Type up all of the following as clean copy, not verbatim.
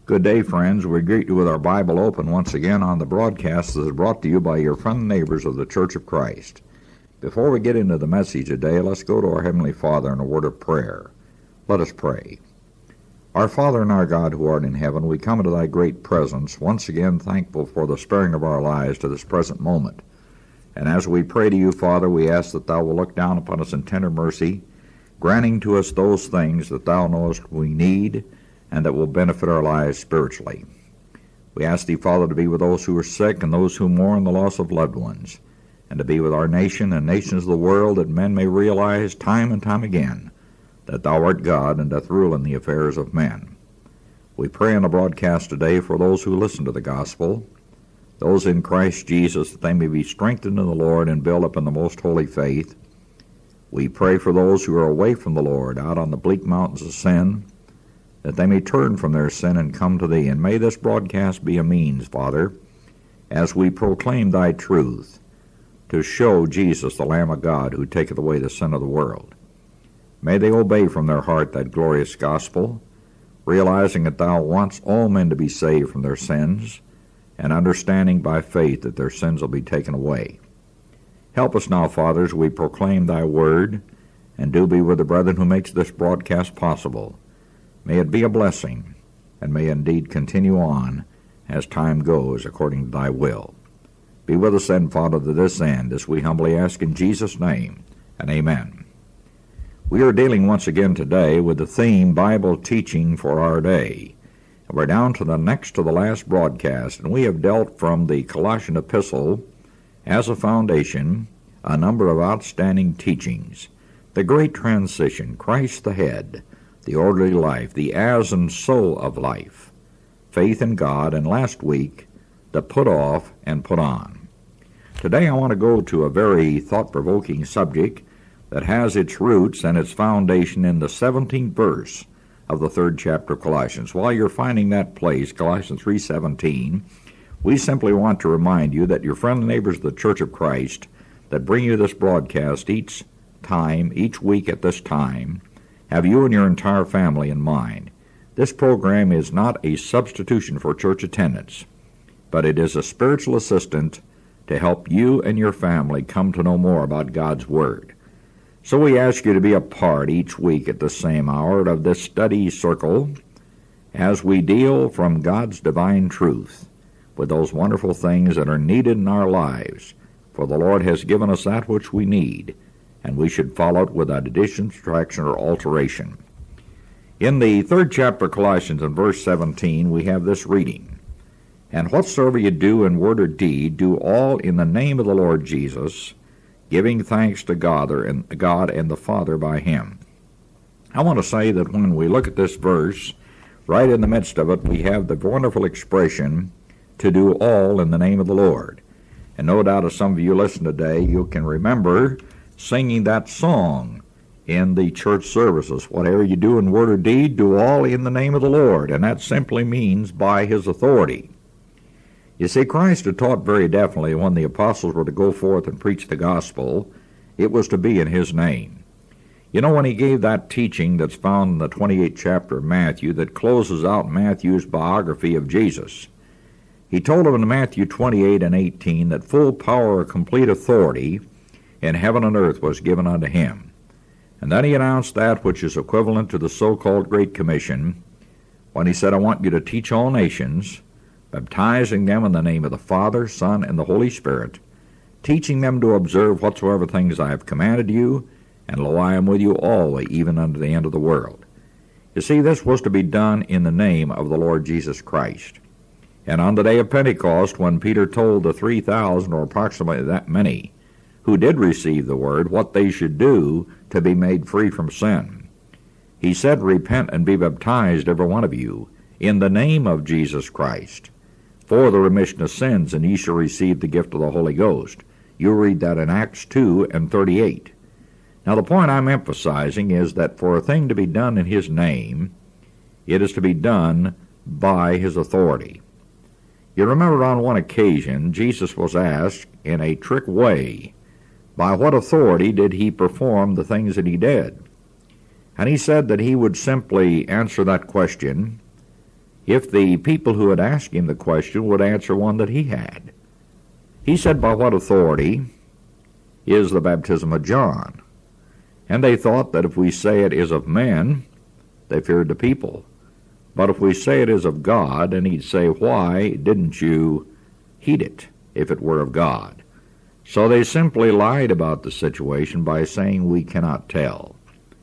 Good day, friends. We greet you with our Bible open once again on the broadcast that is brought to you by your friendly neighbors of the Church of Christ. Before we get into the message today, let's go to our Heavenly Father in a word of prayer. Let us pray. Our Father and our God who art in heaven, we come into thy great presence, once again thankful for the sparing of our lives to this present moment. And as we pray to you, Father, we ask that thou will look down upon us in tender mercy, granting to us those things that thou knowest we need, and that will benefit our lives spiritually. We ask thee, Father, to be with those who are sick and those who mourn the loss of loved ones, and to be with our nation and nations of the world, that men may realize time and time again that thou art God and doth rule in the affairs of men. We pray in the broadcast today for those who listen to the gospel, those in Christ Jesus, that they may be strengthened in the Lord and built up in the most holy faith. We pray for those who are away from the Lord, out on the bleak mountains of sin, that they may turn from their sin and come to thee. And may this broadcast be a means, Father, as we proclaim thy truth, to show Jesus, the Lamb of God, who taketh away the sin of the world. May they obey from their heart that glorious gospel, realizing that thou wants all men to be saved from their sins, and understanding by faith that their sins will be taken away. Help us now, Father, as we proclaim thy word, and do be with the brethren who makes this broadcast possible. May it be a blessing, and may indeed continue on as time goes according to thy will. Be with us then, Father, to this end, as we humbly ask in Jesus' name, and amen. We are dealing once again today with the theme, Bible Teaching for Our Day. We're down to the next to the last broadcast, and we have dealt from the Colossian epistle as a foundation a number of outstanding teachings. The great transition, Christ the head, the orderly life, the as and so of life, faith in God, and last week, the put off and put on. Today I want to go to a very thought-provoking subject that has its roots and its foundation in the 17th verse of the 3rd chapter of Colossians. While you're finding that place, Colossians 3:17, we simply want to remind you that your friendly neighbors of the Church of Christ that bring you this broadcast each week at this time, have you and your entire family in mind. This program is not a substitution for church attendance, but it is a spiritual assistant to help you and your family come to know more about God's Word. So we ask you to be a part each week at the same hour of this study circle as we deal from God's divine truth with those wonderful things that are needed in our lives, for the Lord has given us that which we need, and we should follow it without addition, subtraction, or alteration. In the 3rd chapter of Colossians, in verse 17, we have this reading, "And whatsoever you do in word or deed, do all in the name of the Lord Jesus, giving thanks to God and the Father by him." I want to say that when we look at this verse, right in the midst of it, we have the wonderful expression, to do all in the name of the Lord. And no doubt as some of you listen today, you can remember singing that song in the church services. Whatever you do in word or deed, do all in the name of the Lord. And that simply means by his authority. You see, Christ had taught very definitely when the apostles were to go forth and preach the gospel, it was to be in his name. You know, when he gave that teaching that's found in the 28th chapter of Matthew that closes out Matthew's biography of Jesus, he told them in Matthew 28 and 18 that full power or complete authority in heaven and earth was given unto him. And then he announced that which is equivalent to the so-called Great Commission when he said, "I want you to teach all nations, baptizing them in the name of the Father, Son, and the Holy Spirit, teaching them to observe whatsoever things I have commanded you, and lo, I am with you always, even unto the end of the world." You see, this was to be done in the name of the Lord Jesus Christ. And on the day of Pentecost, when Peter told the 3,000, or approximately that many, who did receive the word, what they should do to be made free from sin, he said, "Repent and be baptized, every one of you, in the name of Jesus Christ, for the remission of sins, and ye shall receive the gift of the Holy Ghost." You read that in Acts 2 and 38. Now the point I'm emphasizing is that for a thing to be done in his name, it is to be done by his authority. You remember on one occasion, Jesus was asked in a trick way, by what authority did he perform the things that he did? And he said that he would simply answer that question if the people who had asked him the question would answer one that he had. He said, "By what authority is the baptism of John?" And they thought that if we say it is of men, they feared the people. But if we say it is of God, and he'd say, "Why didn't you heed it if it were of God?" So they simply lied about the situation by saying, "We cannot tell."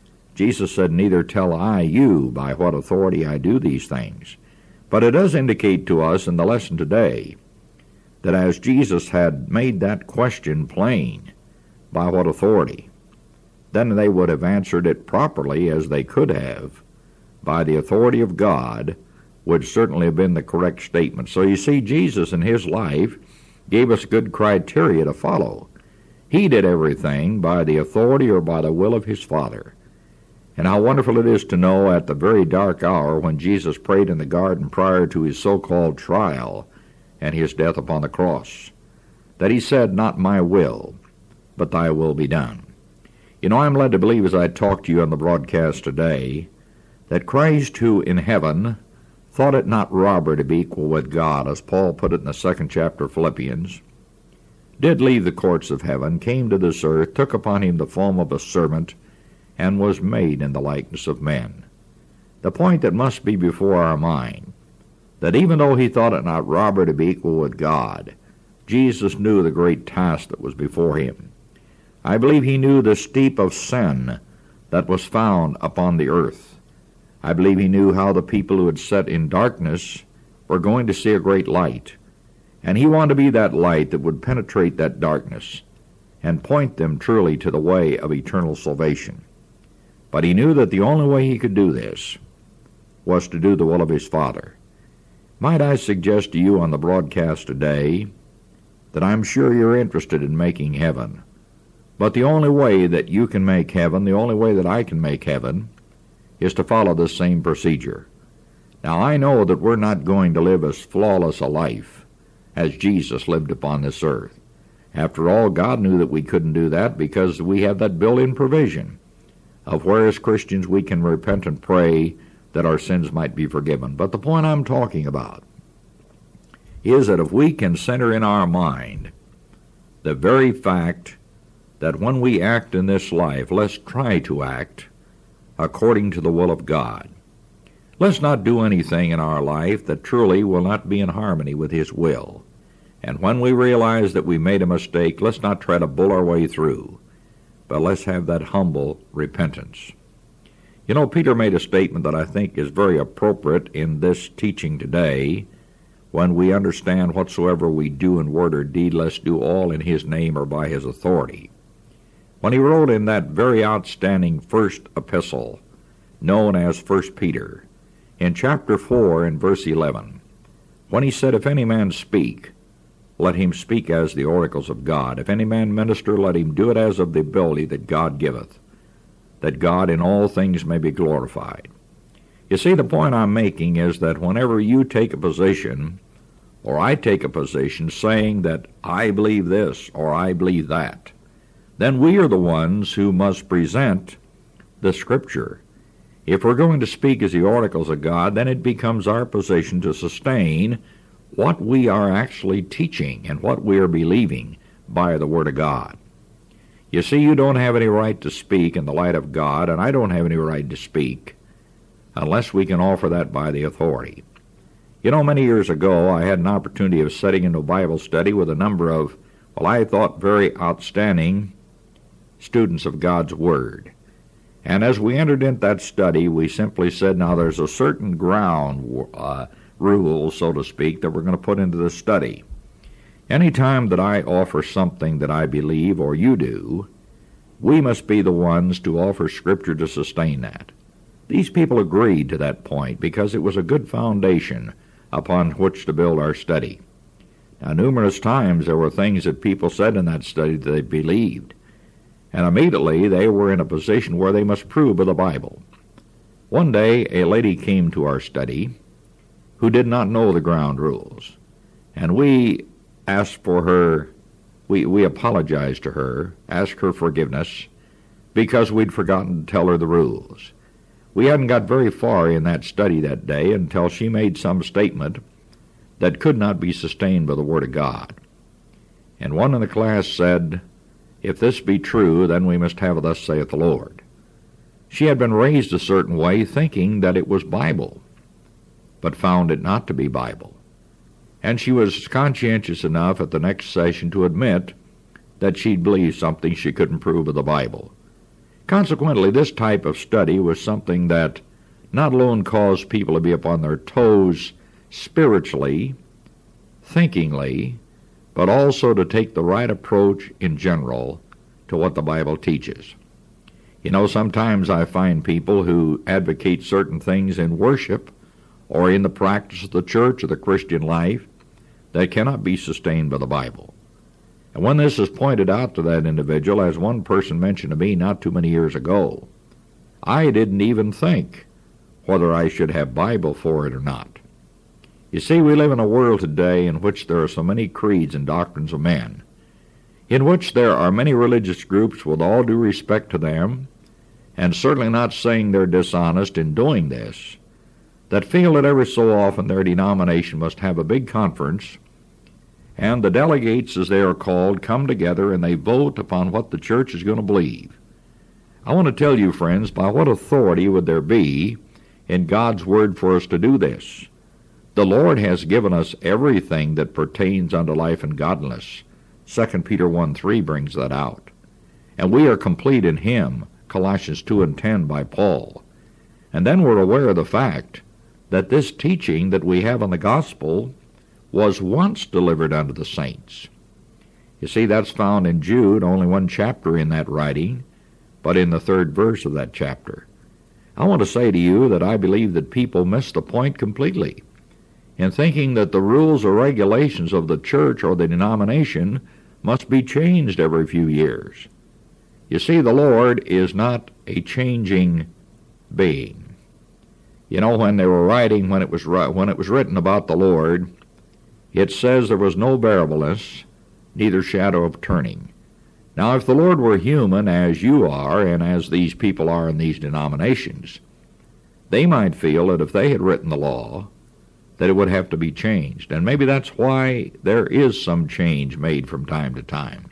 Jesus said, "Neither tell I you by what authority I do these things." But it does indicate to us in the lesson today that as Jesus had made that question plain, by what authority, then they would have answered it properly as they could have by the authority of God, would certainly have been the correct statement. So you see, Jesus in his life gave us good criteria to follow. He did everything by the authority or by the will of his Father. And how wonderful it is to know at the very dark hour when Jesus prayed in the garden prior to his so-called trial and his death upon the cross, that he said, "Not my will, but thy will be done." You know, I'm led to believe as I talk to you on the broadcast today that Christ, who in heaven thought it not robbery to be equal with God, as Paul put it in the 2nd chapter of Philippians, did leave the courts of heaven, came to this earth, took upon him the form of a servant, and was made in the likeness of men. The point that must be before our mind, that even though he thought it not robbery to be equal with God, Jesus knew the great task that was before him. I believe he knew the steep of sin that was found upon the earth. I believe he knew how the people who had sat in darkness were going to see a great light, and he wanted to be that light that would penetrate that darkness and point them truly to the way of eternal salvation. But he knew that the only way he could do this was to do the will of his Father. Might I suggest to you on the broadcast today that I'm sure you're interested in making heaven. But the only way that you can make heaven, the only way that I can make heaven, is to follow this same procedure. Now, I know that we're not going to live as flawless a life as Jesus lived upon this earth. After all, God knew that we couldn't do that because we have that built-in provision of where as Christians we can repent and pray that our sins might be forgiven. But the point I'm talking about is that if we can center in our mind the very fact that when we act in this life, let's try to act according to the will of God. Let's not do anything in our life that truly will not be in harmony with his will. And when we realize that we made a mistake, let's not try to bull our way through, but let's have that humble repentance. You know, Peter made a statement that I think is very appropriate in this teaching today. When we understand whatsoever we do in word or deed, let's do all in his name or by his authority. When he wrote in that very outstanding first epistle, known as 1 Peter, in chapter 4 and verse 11, when he said, "If any man speak, let him speak as the oracles of God. If any man minister, let him do it as of the ability that God giveth, that God in all things may be glorified." You see, the point I'm making is that whenever you take a position, or I take a position saying that I believe this or I believe that, then we are the ones who must present the Scripture. If we're going to speak as the oracles of God, then it becomes our position to sustain what we are actually teaching and what we are believing by the Word of God. You see, you don't have any right to speak in the light of God, and I don't have any right to speak unless we can offer that by the authority. You know, many years ago, I had an opportunity of sitting into a Bible study with a number of, well, I thought very outstanding students of God's Word. And as we entered into that study, we simply said, now there's a certain ground rule, so to speak, that we're going to put into the study. Any time that I offer something that I believe, or you do, we must be the ones to offer Scripture to sustain that. These people agreed to that point because it was a good foundation upon which to build our study. Now, numerous times there were things that people said in that study that they believed, and immediately they were in a position where they must prove with the Bible. One day, a lady came to our study who did not know the ground rules, and we asked for her, we apologized to her, asked her forgiveness, because we'd forgotten to tell her the rules. We hadn't got very far in that study that day until she made some statement that could not be sustained by the Word of God. And one in the class said, "If this be true, then we must have a thus saith the Lord." She had been raised a certain way, thinking that it was Bible, but found it not to be Bible. And she was conscientious enough at the next session to admit that she'd believed something she couldn't prove of the Bible. Consequently, this type of study was something that not alone caused people to be upon their toes spiritually, thinkingly, but also to take the right approach in general to what the Bible teaches. You know, sometimes I find people who advocate certain things in worship or in the practice of the church or the Christian life that cannot be sustained by the Bible. And when this is pointed out to that individual, as one person mentioned to me not too many years ago, I didn't even think whether I should have Bible for it or not. You see, we live in a world today in which there are so many creeds and doctrines of men, in which there are many religious groups, with all due respect to them, and certainly not saying they're dishonest in doing this, that feel that every so often their denomination must have a big conference, and the delegates, as they are called, come together and they vote upon what the church is going to believe. I want to tell you, friends, by what authority would there be in God's Word for us to do this? The Lord has given us everything that pertains unto life and godliness. 2 Peter 1:3 brings that out. And we are complete in Him, Colossians 2:10 by Paul. And then we're aware of the fact that this teaching that we have on the gospel was once delivered unto the saints. You see, that's found in Jude, only one chapter in that writing, but in the 3rd verse of that chapter. I want to say to you that I believe that people miss the point completely in thinking that the rules or regulations of the church or the denomination must be changed every few years. You see, the Lord is not a changing being. You know, when they were writing, when it was written about the Lord, it says there was no variableness, neither shadow of turning. Now, if the Lord were human, as you are, and as these people are in these denominations, they might feel that if they had written the law, that it would have to be changed. And maybe that's why there is some change made from time to time.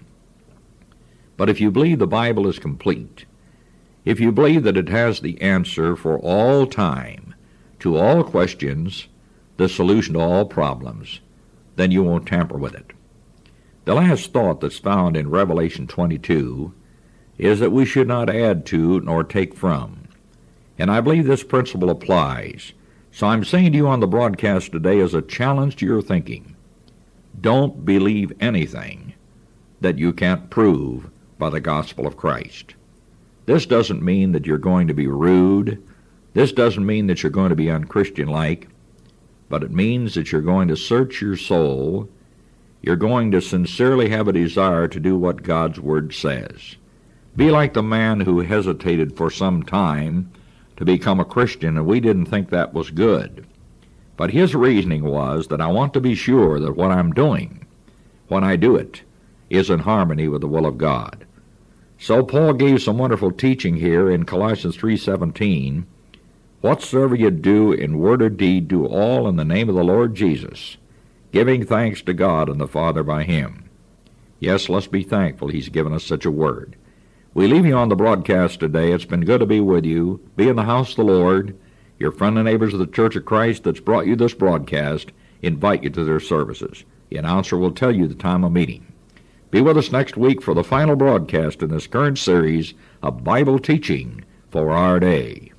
But if you believe the Bible is complete, if you believe that it has the answer for all time, to all questions, the solution to all problems, then you won't tamper with it. The last thought that's found in Revelation 22 is that we should not add to nor take from. And I believe this principle applies. So I'm saying to you on the broadcast today as a challenge to your thinking, don't believe anything that you can't prove by the gospel of Christ. This doesn't mean that you're going to be rude. This doesn't mean that you're going to be unchristian-like. But it means that you're going to search your soul. You're going to sincerely have a desire to do what God's Word says. Be like the man who hesitated for some time to become a Christian, and we didn't think that was good. But his reasoning was that I want to be sure that what I'm doing, when I do it, is in harmony with the will of God. So Paul gave some wonderful teaching here in Colossians 3:17. Whatsoever you do in word or deed, do all in the name of the Lord Jesus, giving thanks to God and the Father by Him. Yes, let's be thankful He's given us such a word. We leave you on the broadcast today. It's been good to be with you. Be in the house of the Lord. Your friend and neighbors of the Church of Christ that's brought you this broadcast invite you to their services. The announcer will tell you the time of meeting. Be with us next week for the final broadcast in this current series of Bible teaching for our day.